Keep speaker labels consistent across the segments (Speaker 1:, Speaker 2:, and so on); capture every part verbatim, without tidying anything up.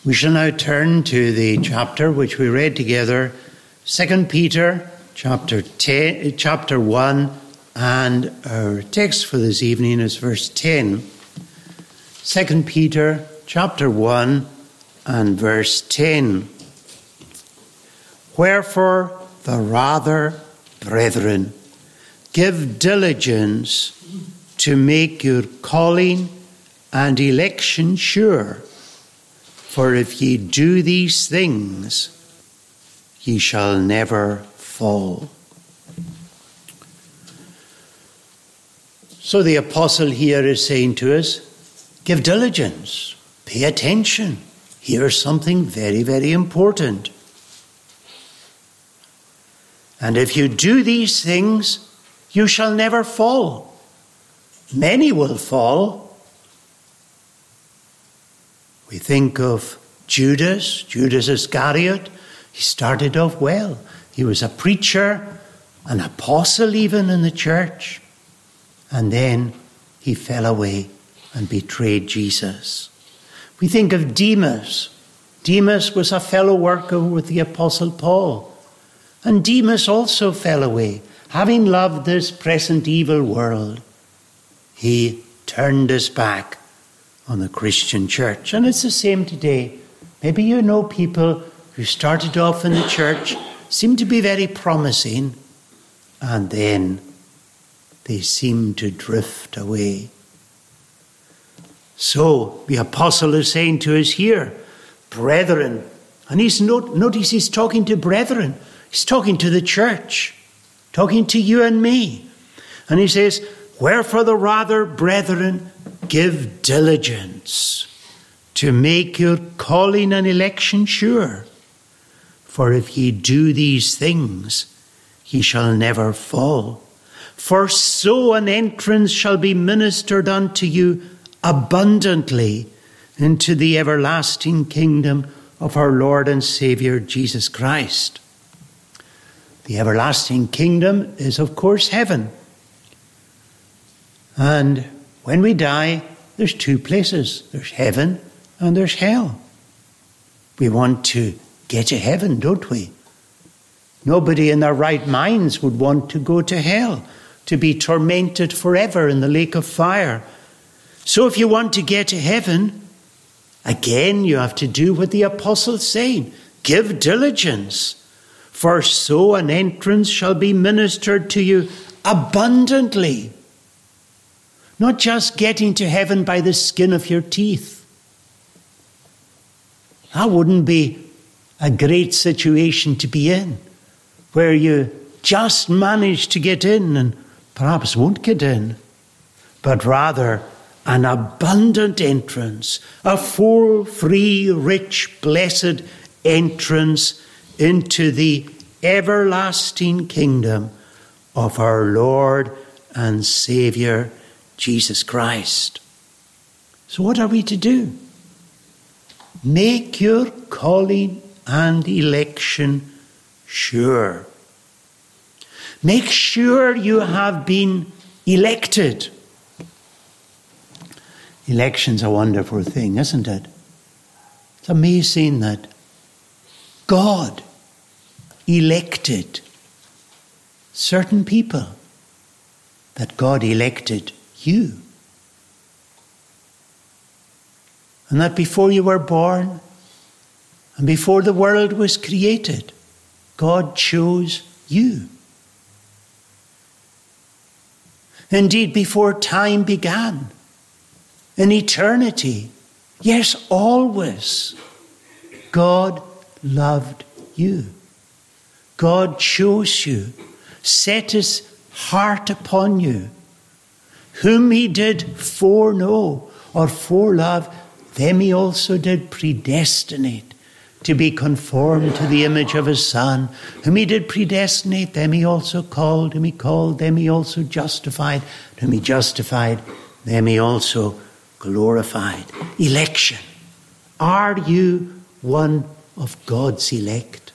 Speaker 1: We shall now turn to the chapter which we read together, Second Peter chapter ten, chapter one, and our text for this evening is verse ten. Second Peter chapter one and verse ten. Wherefore the rather, brethren, give diligence to make your calling and election sure. For if ye do these things, ye shall never fall. So the apostle here is saying to us, give diligence, pay attention. Here's something very, very important. And if you do these things, you shall never fall. Many will fall. We think of Judas, Judas Iscariot. He started off well. He was a preacher, an apostle even in the church. And then he fell away and betrayed Jesus. We think of Demas. Demas was a fellow worker with the apostle Paul. And Demas also fell away. Having loved this present evil world, he turned his back on the Christian church. And it's the same today. Maybe you know people who started off in the church, seem to be very promising, and then they seem to drift away. So the apostle is saying to us here, brethren, and he's not, notice he's talking to brethren. He's talking to the church, talking to you and me. And he says, wherefore the rather, brethren, give diligence to make your calling and election sure. For if ye do these things, ye shall never fall. For so an entrance shall be ministered unto you abundantly into the everlasting kingdom of our Lord and Saviour Jesus Christ. The everlasting kingdom is, of course, heaven. And when we die, there's two places. There's heaven and there's hell. We want to get to heaven, don't we? Nobody in their right minds would want to go to hell, to be tormented forever in the lake of fire. So if you want to get to heaven, again, you have to do what the apostle's saying. Give diligence, for so an entrance shall be ministered to you abundantly. Not just getting to heaven by the skin of your teeth. That wouldn't be a great situation to be in, where you just manage to get in and perhaps won't get in, but rather an abundant entrance, a full, free, rich, blessed entrance into the everlasting kingdom of our Lord and Saviour, Jesus Christ. So what are we to do? Make your calling and election sure. Make sure you have been elected. Election's a wonderful thing, isn't it? It's amazing that God elected certain people, that God elected you. And that before you were born and before the world was created, God chose you. Indeed, before time began, in eternity, yes, always, God loved you. God chose you, set his heart upon you. Whom he did foreknow or forelove, them he also did predestinate to be conformed to the image of his Son. Whom he did predestinate, them he also called. Whom he called, them he also justified. Whom he justified, them he also glorified. Election. Are you one of God's elect?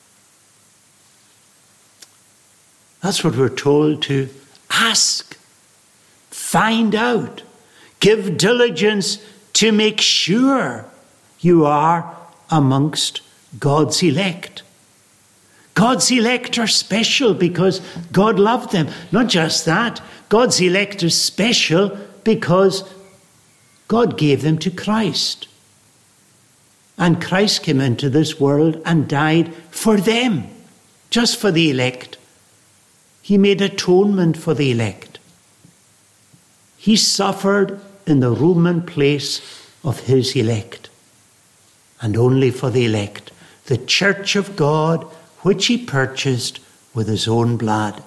Speaker 1: That's what we're told to ask. Find out. Give diligence to make sure you are amongst God's elect. God's elect are special because God loved them. Not just that, God's elect is special because God gave them to Christ. And Christ came into this world and died for them, just for the elect. He made atonement for the elect. He suffered in the Roman place of his elect, and only for the elect, the church of God, which he purchased with his own blood.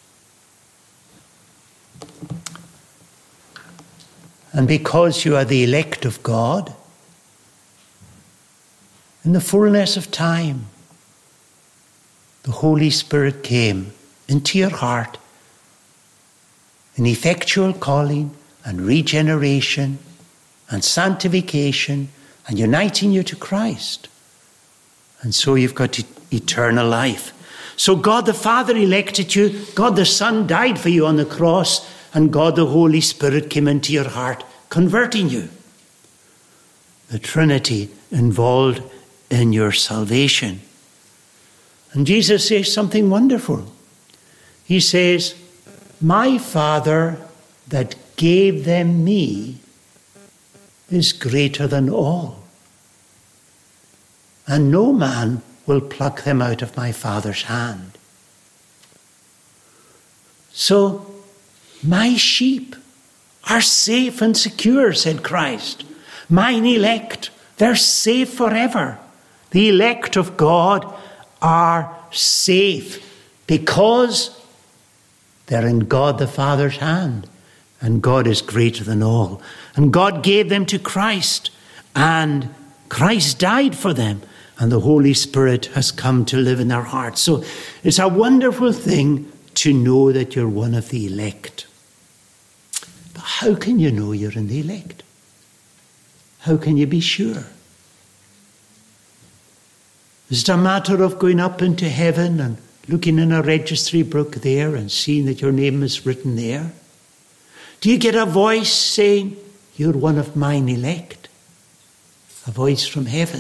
Speaker 1: And because you are the elect of God, in the fullness of time, the Holy Spirit came into your heart in effectual calling and regeneration and sanctification and uniting you to Christ. And so you've got eternal life. So God the Father elected you, God the Son died for you on the cross, and God the Holy Spirit came into your heart, converting you. The Trinity involved in your salvation. And Jesus says something wonderful. He says, my Father that gave them me is greater than all, and no man will pluck them out of my Father's hand. So, my sheep are safe and secure, said Christ. Mine elect, they're safe forever. The elect of God are safe because they're in God the Father's hand, and God is greater than all. And God gave them to Christ, and Christ died for them, and the Holy Spirit has come to live in their hearts. So it's a wonderful thing to know that you're one of the elect. But how can you know you're in the elect? How can you be sure? Is it a matter of going up into heaven and looking in a registry book there and seeing that your name is written there? Do you get a voice saying, you're one of mine elect? A voice from heaven?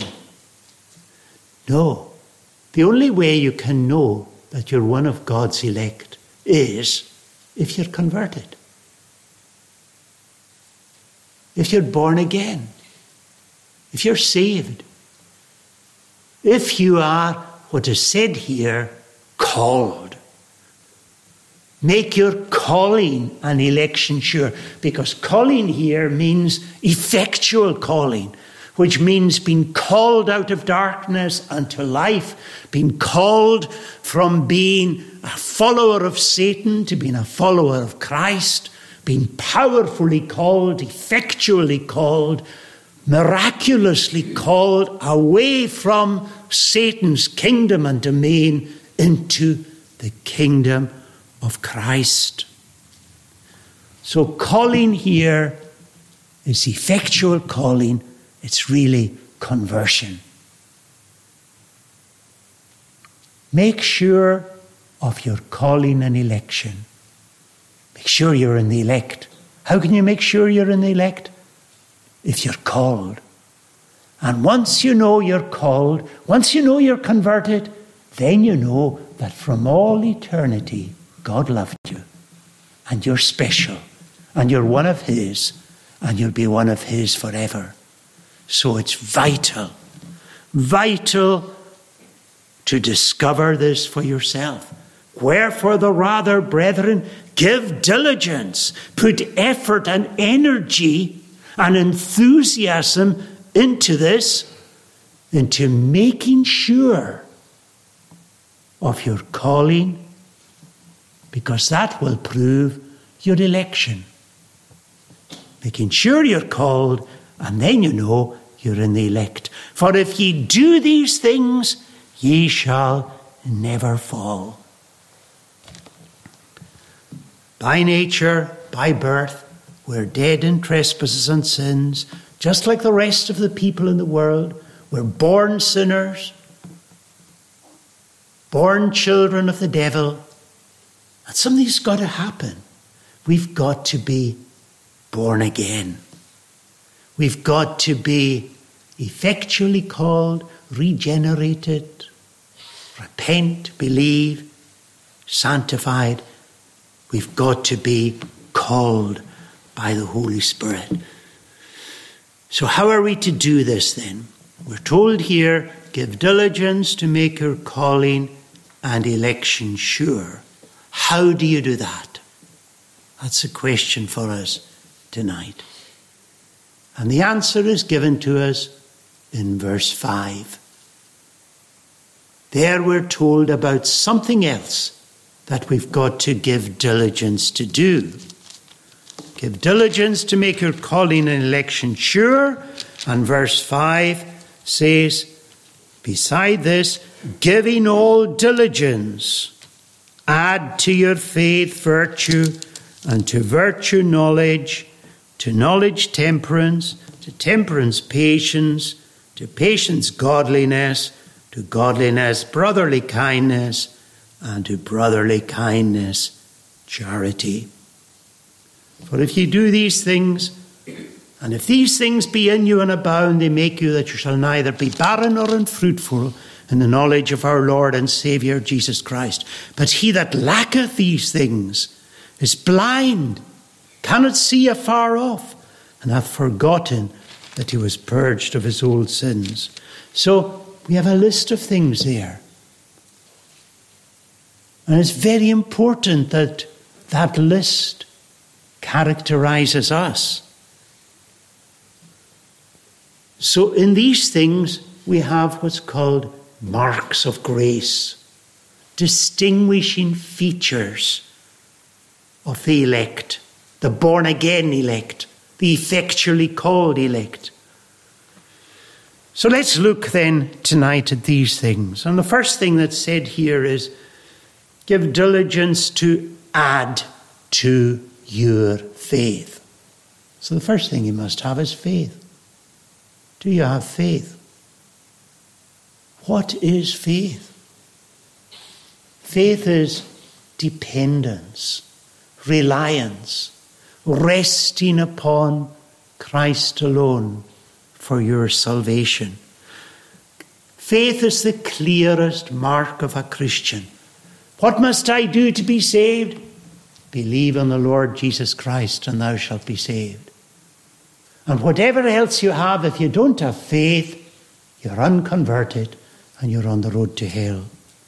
Speaker 1: No. The only way you can know that you're one of God's elect is if you're converted. If you're born again. If you're saved. If you are, what is said here, called. Make your calling and election sure, because calling here means effectual calling, which means being called out of darkness unto life, being called from being a follower of Satan to being a follower of Christ, being powerfully called, effectually called, miraculously called away from Satan's kingdom and domain into the kingdom of Christ. So calling here is effectual calling. It's really conversion. Make sure of your calling and election. Make sure you're in the elect. How can you make sure you're in the elect? If you're called. And once you know you're called, once you know you're converted, then you know that from all eternity, God loved you. And you're special. And you're one of his. And you'll be one of his forever. So it's vital, vital to discover this for yourself. Wherefore the rather, brethren, give diligence, put effort and energy and enthusiasm into this, into making sure of your calling, because that will prove your election. Making sure you're called, and then you know you're in the elect. For if ye do these things, ye shall never fall. By nature, by birth, we're dead in trespasses and sins, just like the rest of the people in the world. We're born sinners, born children of the devil. And something's got to happen. We've got to be born again. We've got to be effectually called. regenerated, repent, believe, sanctified, we've got to be called by the Holy Spirit. So how are we to do this then? We're told here, give diligence to make your calling and election sure. How do you do that? That's a question for us tonight. And the answer is given to us in verse five. There we're told about something else that we've got to give diligence to do. Give diligence to make your calling and election sure. And verse five says, beside this, giving all diligence, add to your faith virtue, and to virtue knowledge, to knowledge temperance, to temperance patience, to patience godliness, to godliness brotherly kindness, and to brotherly kindness charity. For if you do these things, and if these things be in you and abound, they make you that you shall neither be barren nor unfruitful in the knowledge of our Lord and Saviour Jesus Christ. But he that lacketh these things is blind, cannot see afar off, and hath forgotten that he was purged of his old sins. So we have a list of things there. And it's very important that that list characterizes us. So in these things, we have what's called marks of grace, distinguishing features of the elect, the born-again elect, the effectually called elect. So let's look then tonight at these things. And the first thing that's said here is, give diligence to add to your faith. So the first thing you must have is faith. Do you have faith? What is faith? Faith is dependence, reliance, resting upon Christ alone for your salvation. Faith is the clearest mark of a Christian. What must I do to be saved? Believe on the Lord Jesus Christ and thou shalt be saved. And whatever else you have, if you don't have faith, you're unconverted and you're on the road to hell.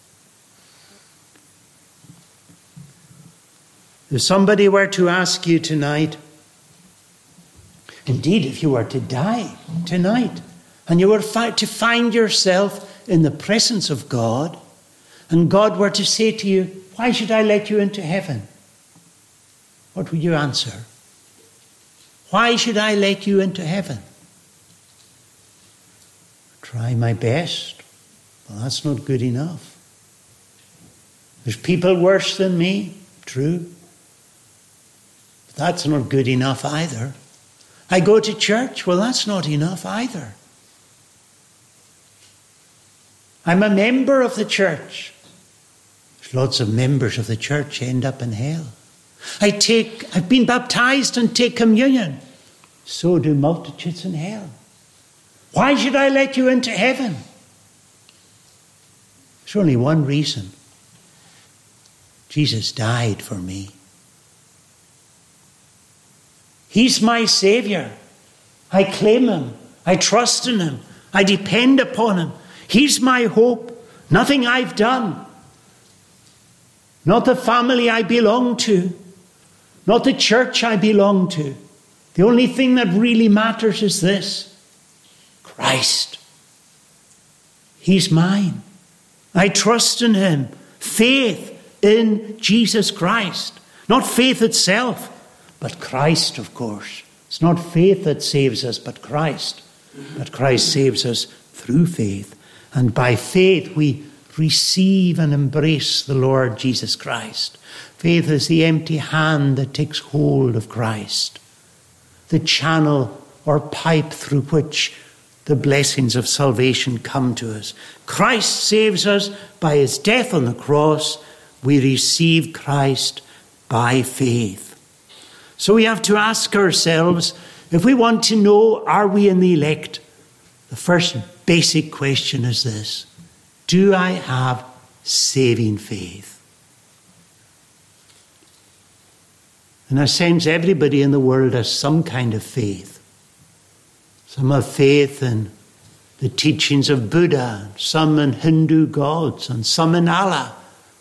Speaker 1: If somebody were to ask you tonight, indeed, if you were to die tonight, and you were to find yourself in the presence of God, and God were to say to you, why should I let you into heaven? What would you answer? Why should I let you into heaven? Try my best. Well, that's not good enough. There's people worse than me, true. But that's not good enough either. I go to church, well, that's not enough either. I'm a member of the church. There's lots of members of the church end up in hell. I take, I've been baptized and take communion. So do multitudes in hell. Why should I let you into heaven? There's only one reason. Jesus died for me. He's my Saviour. I claim him. I trust in him. I depend upon him. He's my hope. Nothing I've done. Not the family I belong to. Not the church I belong to. The only thing that really matters is this. Christ. He's mine. I trust in him. Faith in Jesus Christ. Not faith itself, but Christ, of course. It's not faith that saves us, but Christ. But Christ saves us through faith. And by faith we receive and embrace the Lord Jesus Christ. Faith is the empty hand that takes hold of Christ, the channel or pipe through which the blessings of salvation come to us. Christ saves us by his death on the cross. We receive Christ by faith. So we have to ask ourselves, if we want to know, are we in the elect? The first basic question is this: do I have saving faith? In a sense, everybody in the world has some kind of faith. Some have faith in the teachings of Buddha, some in Hindu gods, and some in Allah.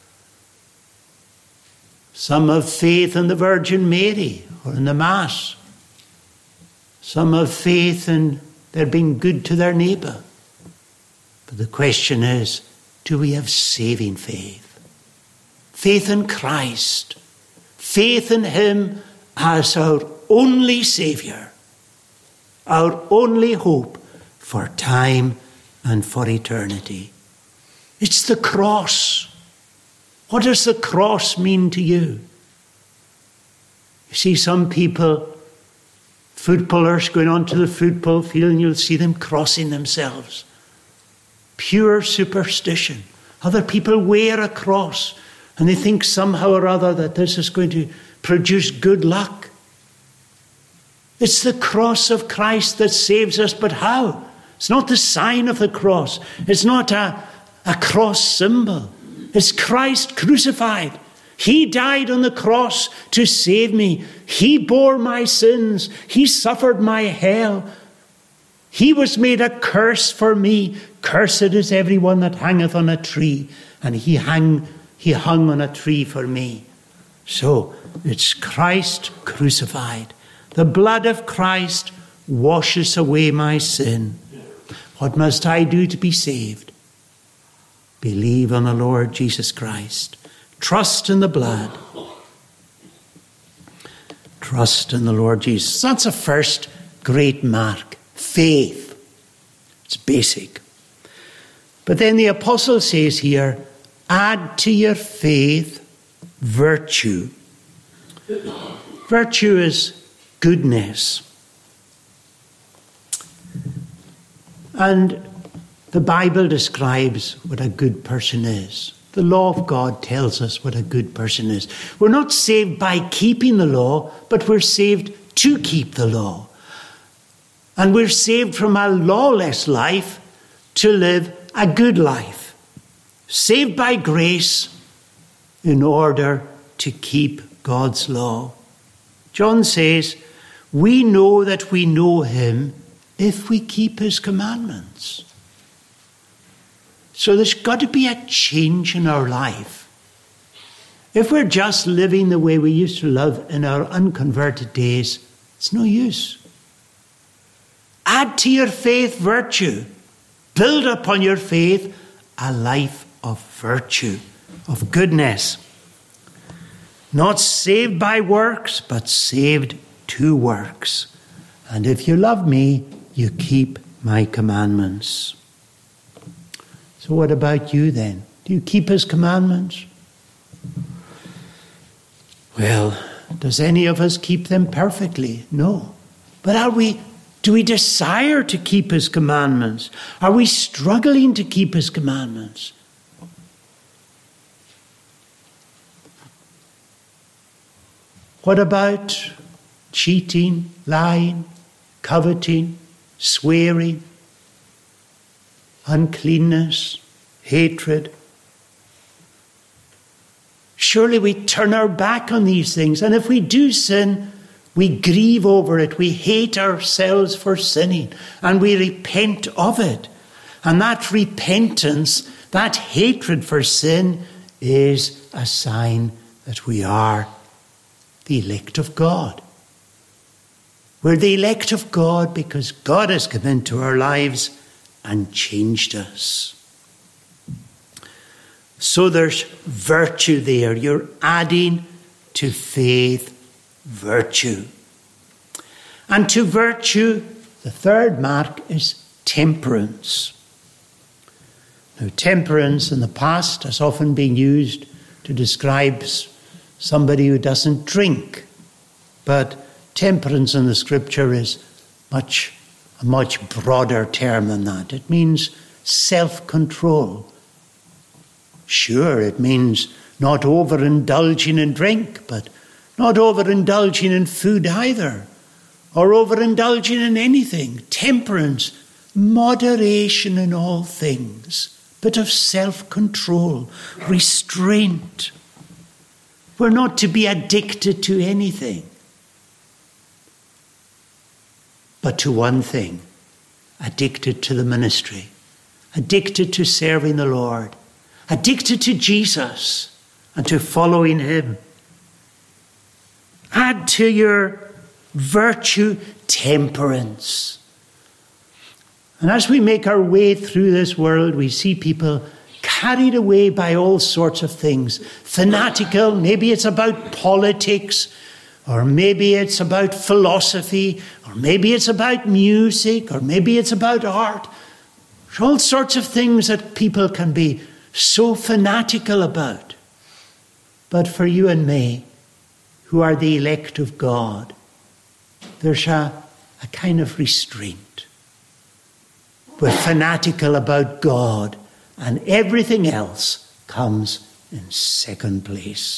Speaker 1: Some have faith in the Virgin Mary or in the Mass. Some have faith in their being good to their neighbour. But the question is, do we have saving faith? Faith in Christ. Faith in him as our only Saviour. Our only hope for time and for eternity. It's the cross. What does the cross mean to you? You see some people, footballers going onto the football field, and you'll see them crossing themselves. Pure superstition. Other people wear a cross, and they think somehow or other that this is going to produce good luck. It's the cross of Christ that saves us, but how? It's not the sign of the cross. It's not a, a cross symbol. It's Christ crucified. He died on the cross to save me. He bore my sins. He suffered my hell. He was made a curse for me. Cursed is everyone that hangeth on a tree. And he hung, he hung on a tree for me. So it's Christ crucified. The blood of Christ washes away my sin. What must I do to be saved? Believe on the Lord Jesus Christ. Trust in the blood. Trust in the Lord Jesus. That's the first great mark. Faith. It's basic. But then the apostle says here, add to your faith virtue. Virtue is goodness. And the Bible describes what a good person is. The law of God tells us what a good person is. We're not saved by keeping the law, but we're saved to keep the law. And we're saved from a lawless life to live a good life. Saved by grace in order to keep God's law. John says, we know that we know him if we keep his commandments. So there's got to be a change in our life. If we're just living the way we used to live in our unconverted days, it's no use. Add to your faith virtue. Build upon your faith a life of virtue, of goodness. Not saved by works, but saved to works. And if you love me, you keep my commandments. So what about you then? Do you keep his commandments? Well, does any of us keep them perfectly? No. But are we, do we desire to keep his commandments? Are we struggling to keep his commandments? What about cheating, lying, coveting, swearing, uncleanness, hatred? Surely we turn our back on these things, and if we do sin, we grieve over it. We hate ourselves for sinning, and we repent of it. And that repentance, that hatred for sin, is a sign that we are the elect of God. We're the elect of God because God has come into our lives and changed us. So there's virtue there. You're adding to faith virtue. And to virtue, the third mark is temperance. Now, temperance in the past has often been used to describe somebody who doesn't drink. But temperance in the scripture is much, a much broader term than that. It means self-control. Sure, it means not overindulging in drink, but not overindulging in food either, or overindulging in anything. Temperance, moderation in all things, but of self-control, restraint. We're not to be addicted to anything, but to one thing, addicted to the ministry, addicted to serving the Lord, addicted to Jesus and to following him. Add to your virtue temperance. And as we make our way through this world, we see people carried away by all sorts of things. Fanatical, maybe it's about politics, or maybe it's about philosophy, or maybe it's about music, or maybe it's about art. There's all sorts of things that people can be so fanatical about. But for you and me, who are the elect of God, there's a, a kind of restraint. We're fanatical about God, and everything else comes in second place.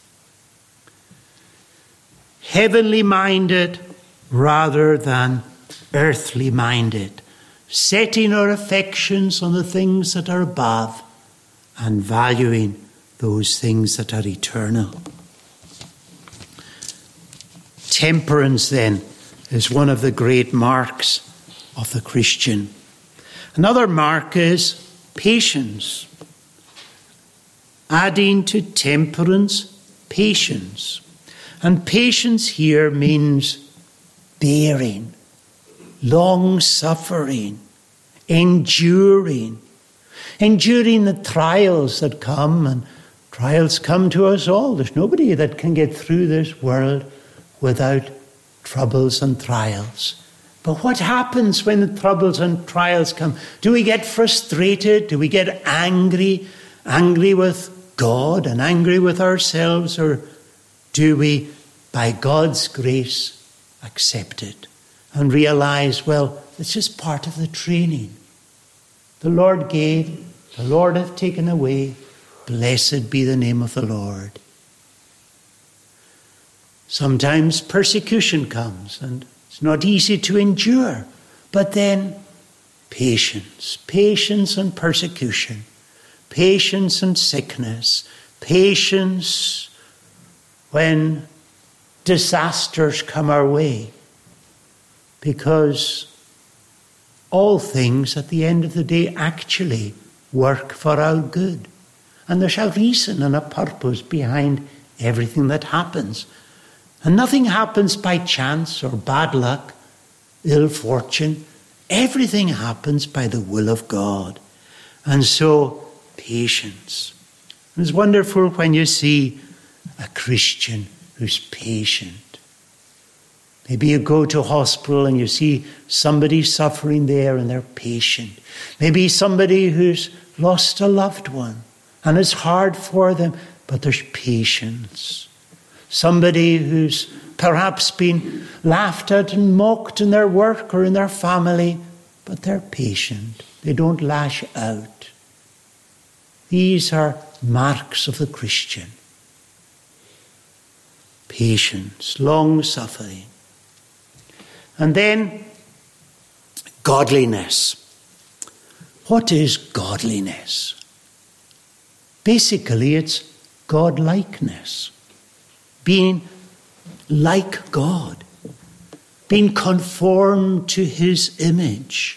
Speaker 1: Heavenly minded rather than earthly minded, setting our affections on the things that are above and valuing those things that are eternal. Temperance, then, is one of the great marks of the Christian. Another mark is patience. Adding to temperance, patience. And patience here means bearing, long-suffering, enduring. Enduring the trials that come, and trials come to us all. There's nobody that can get through this world without troubles and trials. But what happens when the troubles and trials come? Do we get frustrated? Do we get angry? Angry with God and angry with ourselves? Or do we, by God's grace, accept it and realize, well, it's just part of the training. The Lord gave, the Lord hath taken away. Blessed be the name of the Lord. Sometimes persecution comes and it's not easy to endure. But then patience, patience and persecution, patience and sickness, patience when disasters come our way. Because all things at the end of the day actually work for our good. And there's a reason and a purpose behind everything that happens. And nothing happens by chance or bad luck, ill fortune. Everything happens by the will of God. And so, patience. It's wonderful when you see a Christian who's patient. Maybe you go to a hospital and you see somebody suffering there and they're patient. Maybe somebody who's lost a loved one and it's hard for them, but there's patience. Somebody who's perhaps been laughed at and mocked in their work or in their family, but they're patient. They don't lash out. These are marks of the Christian. Patience, long-suffering. And then, godliness. What is godliness? Basically, it's God-likeness. Being like God. Being conformed to his image.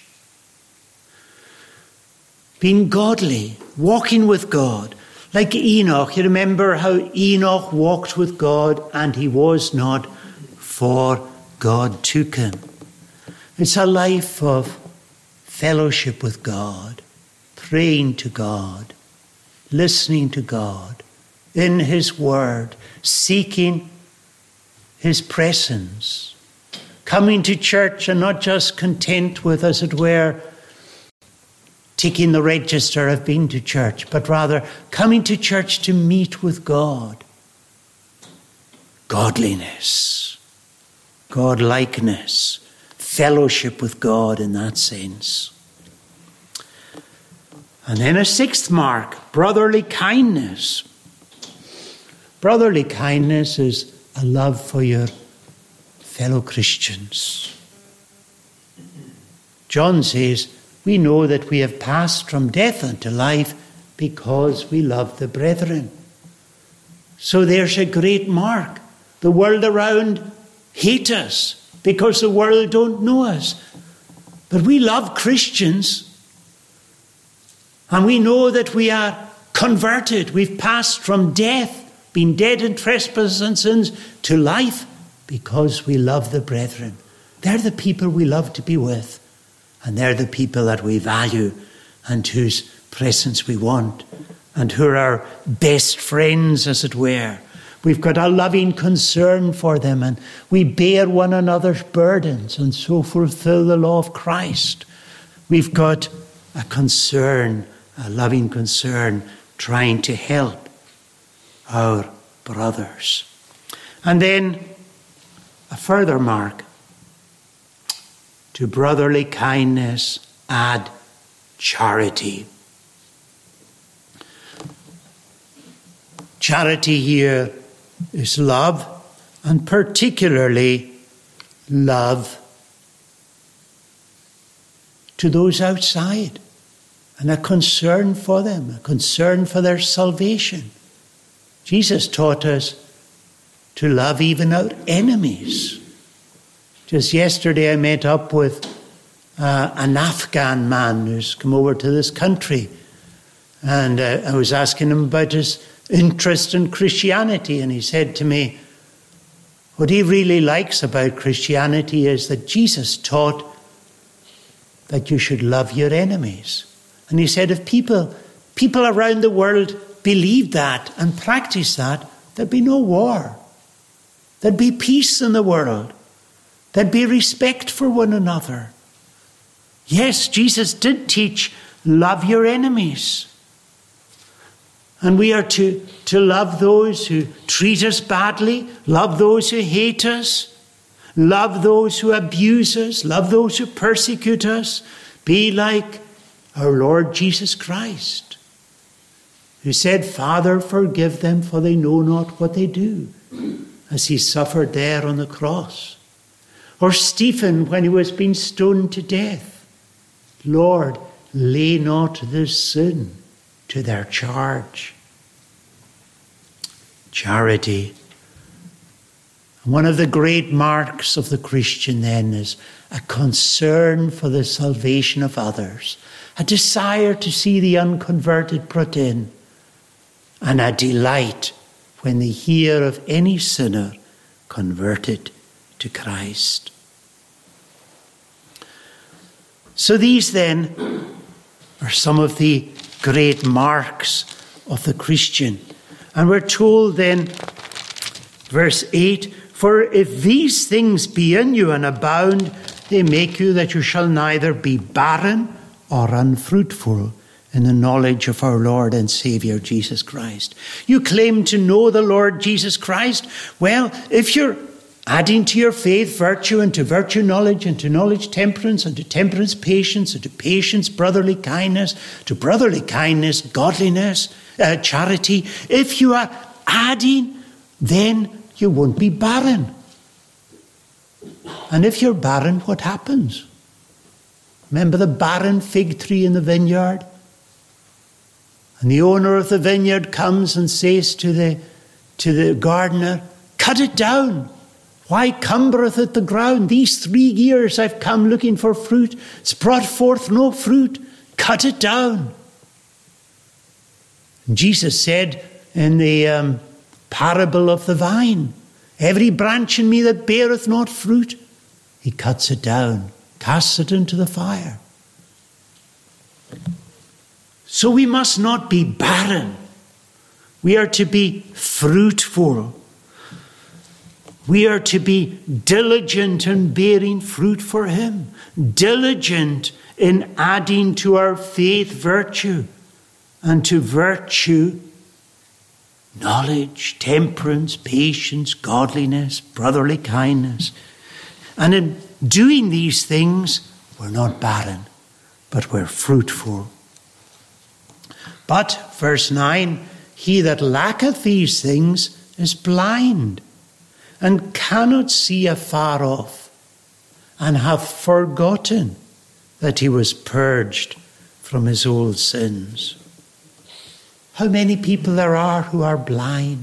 Speaker 1: Being godly. Walking with God. Like Enoch. You remember how Enoch walked with God and he was not, for God took him. It's a life of fellowship with God. Praying to God. Listening to God. In his word, seeking his presence, coming to church and not just content with, as it were, ticking the register of being to church, but rather coming to church to meet with God. Godliness, God-likeness, fellowship with God in that sense. And then a sixth mark, brotherly kindness. Brotherly kindness is a love for your fellow Christians. John says, we know that we have passed from death unto life because we love the brethren. So there's a great mark. The world around hates us because the world don't know us. But we love Christians. And we know that we are converted. We've passed from death, been dead in trespasses and sins, to life because we love the brethren. They're the people we love to be with. And they're the people that we value and whose presence we want and who are our best friends, as it were. We've got a loving concern for them, and we bear one another's burdens and so fulfill the law of Christ. We've got a concern, a loving concern, trying to help our brothers. And then a further mark. To brotherly kindness, add charity. Charity here is love, and particularly love to those outside, and a concern for them, a concern for their salvation. Jesus taught us to love even our enemies. Just yesterday I met up with uh, an Afghan man who's come over to this country, and uh, I was asking him about his interest in Christianity, and he said to me, what he really likes about Christianity is that Jesus taught that you should love your enemies. And he said if people, people around the world believed that and practiced that, there'd be no war. There'd be peace in the world. There'd be respect for one another. Yes, Jesus did teach, love your enemies. And we are to, to love those who treat us badly, love those who hate us, love those who abuse us, love those who persecute us. Be like our Lord Jesus Christ, who said, Father, forgive them, for they know not what they do, as he suffered there on the cross. Or Stephen, when he was being stoned to death, Lord, lay not this sin to their charge. Charity. One of the great marks of the Christian then is a concern for the salvation of others, a desire to see the unconverted brought in, and a delight when they hear of any sinner converted to Christ. So these then are some of the great marks of the Christian. And we're told then, verse eight, for if these things be in you and abound, they make you that you shall neither be barren or unfruitful in the knowledge of our Lord and Saviour Jesus Christ. You claim to know the Lord Jesus Christ? Well, if you're adding to your faith virtue, and to virtue knowledge, and to knowledge temperance, and to temperance patience, and to patience brotherly kindness, to brotherly kindness godliness, uh, charity. If you are adding, then you won't be barren. And if you're barren, what happens? Remember the barren fig tree in the vineyard? And the owner of the vineyard comes and says to the, to the gardener, cut it down. Why cumbereth it the ground? These three years I've come looking for fruit. It's brought forth no fruit. Cut it down. And Jesus said in the um, parable of the vine, every branch in me that beareth not fruit, he cuts it down, casts it into the fire. So we must not be barren. We are to be fruitful. We are to be diligent in bearing fruit for him, diligent in adding to our faith virtue, and to virtue knowledge, temperance, patience, godliness, brotherly kindness. And in doing these things, we're not barren, but we're fruitful. But, verse nine, he that lacketh these things is blind, and cannot see afar off, and hath forgotten that he was purged from his old sins. How many people there are who are blind.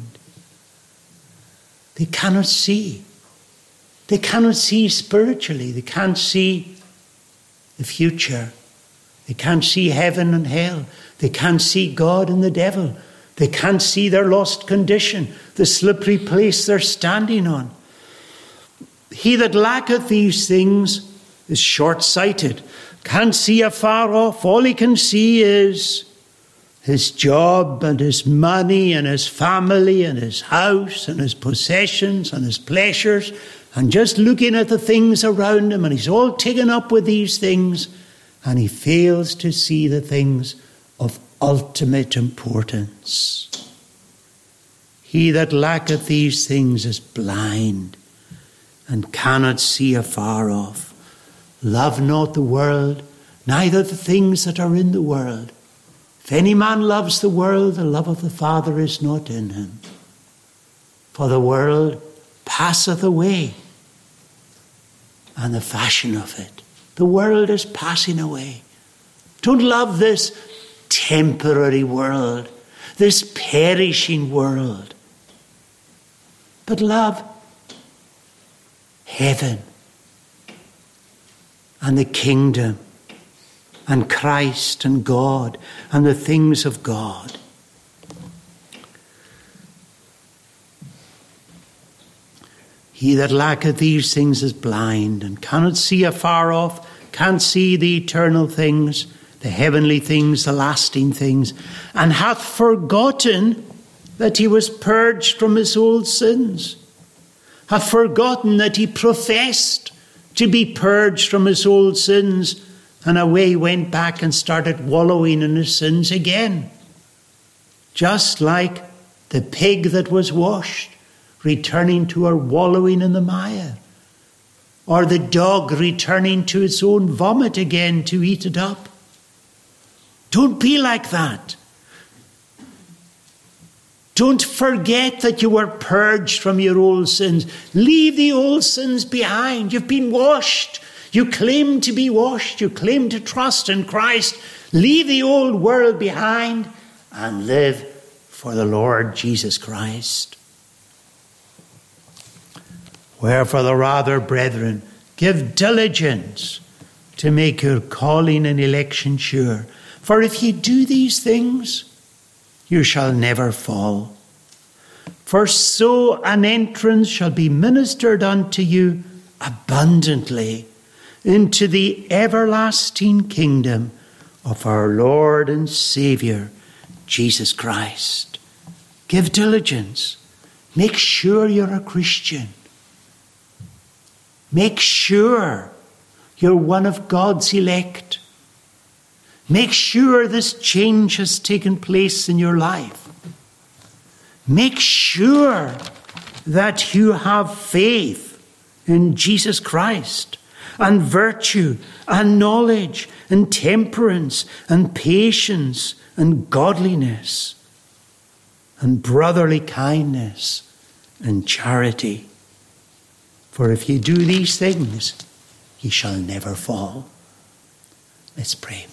Speaker 1: They cannot see. They cannot see spiritually. They can't see the future. They can't see heaven and hell. They can't see God and the devil. They can't see their lost condition, the slippery place they're standing on. He that lacketh these things is short-sighted, can't see afar off. All he can see is his job and his money and his family and his house and his possessions and his pleasures, and just looking at the things around him, and he's all taken up with these things, and he fails to see the things of ultimate importance. He that lacketh these things is blind and cannot see afar off. Love not the world, neither the things that are in the world. If any man loves the world, the love of the Father is not in him. For the world passeth away, and the fashion of it. The world is passing away. Don't love this temporary world, this perishing world, but love heaven and the kingdom and Christ and God and the things of God. He that lacketh these things is blind and cannot see afar off, can't see the eternal things, the heavenly things, the lasting things, and hath forgotten that he was purged from his old sins, hath forgotten that he professed to be purged from his old sins, and away went back and started wallowing in his sins again. Just like the pig that was washed, returning to her wallowing in the mire, or the dog returning to its own vomit again to eat it up. Don't be like that. Don't forget that you were purged from your old sins. Leave the old sins behind. You've been washed. You claim to be washed. You claim to trust in Christ. Leave the old world behind and live for the Lord Jesus Christ. Wherefore the rather, brethren, give diligence to make your calling and election sure. For if ye do these things, you shall never fall. For so an entrance shall be ministered unto you abundantly into the everlasting kingdom of our Lord and Saviour, Jesus Christ. Give diligence. Make sure you're a Christian. Make sure you're one of God's elect. Make sure this change has taken place in your life. Make sure that you have faith in Jesus Christ, and virtue, and knowledge, and temperance, and patience, and godliness, and brotherly kindness, and charity. For if ye do these things, ye shall never fall. Let's pray.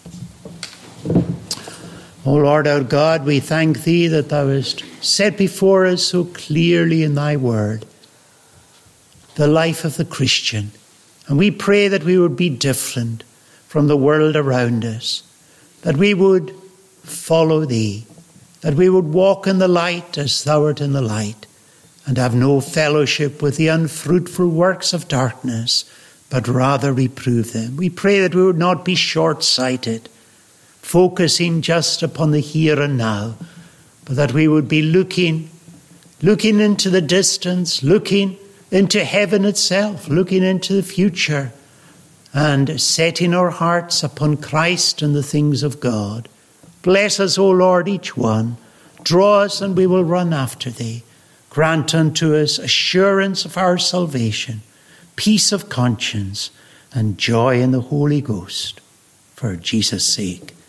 Speaker 1: O Lord our God, we thank thee that thou hast set before us so clearly in thy word the life of the Christian. And we pray that we would be different from the world around us, that we would follow thee, that we would walk in the light as thou art in the light, and have no fellowship with the unfruitful works of darkness, but rather reprove them. We pray that we would not be short-sighted, focusing just upon the here and now, but that we would be looking, looking into the distance, looking into heaven itself, looking into the future, and setting our hearts upon Christ and the things of God. Bless us, O Lord, each one. Draw us, and we will run after thee. Grant unto us assurance of our salvation, peace of conscience, and joy in the Holy Ghost. For Jesus' sake.